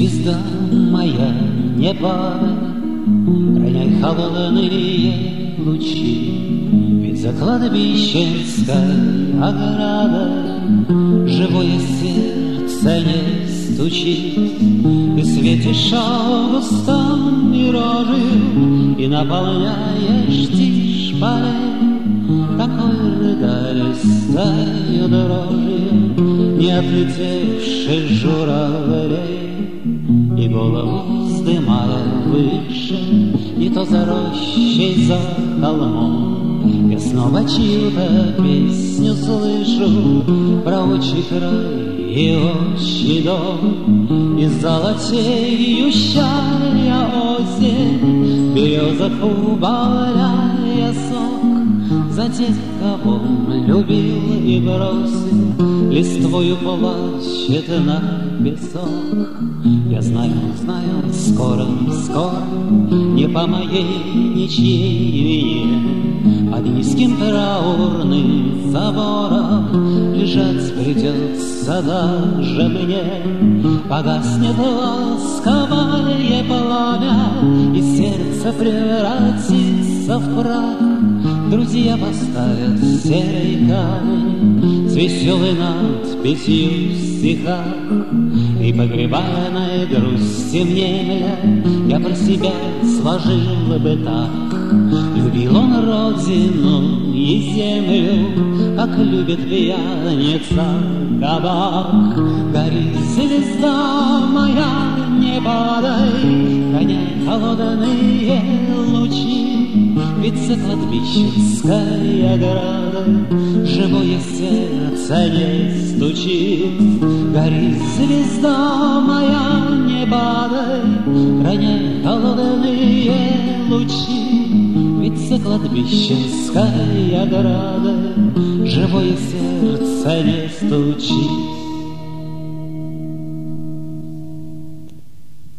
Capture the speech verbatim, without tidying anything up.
Звезда моя, не падай, роняй холодные лучи, ведь за кладбищенской оградой живое сердце не стучит. Ты светишь августом и рожью, и наполняешь тишь полей такой рыдалистой дрожью не отлетевших журавлей. И голову вздымая выше, не то за рощей, за холмом, я снова чью-то песню слышу про отчий край и отчий дом. И золотеющая осень березах убавляя сок за тех, кого любил и бросил, листвою плачет на песок. Я знаю, знаю, скоро, скоро, не по моей ничьей вине, под низким траурным забором лежать придется даже мне. Погаснет ласковое пламя, и сердце превратится в прах. Друзья поставят серый камень с веселой надписью в стихах, и погребальной грусти мне я про себя сложил бы так. Любил он родину и землю, как любит пьяница кабак. Гори, звезда моя, не падай, гоняй холодные лучи, ведь за кладбищенской оградой живое сердце не стучит. Гори, звезда моя, не падай, роняй холодные лучи, ведь за кладбищенской оградой живое сердце не стучит.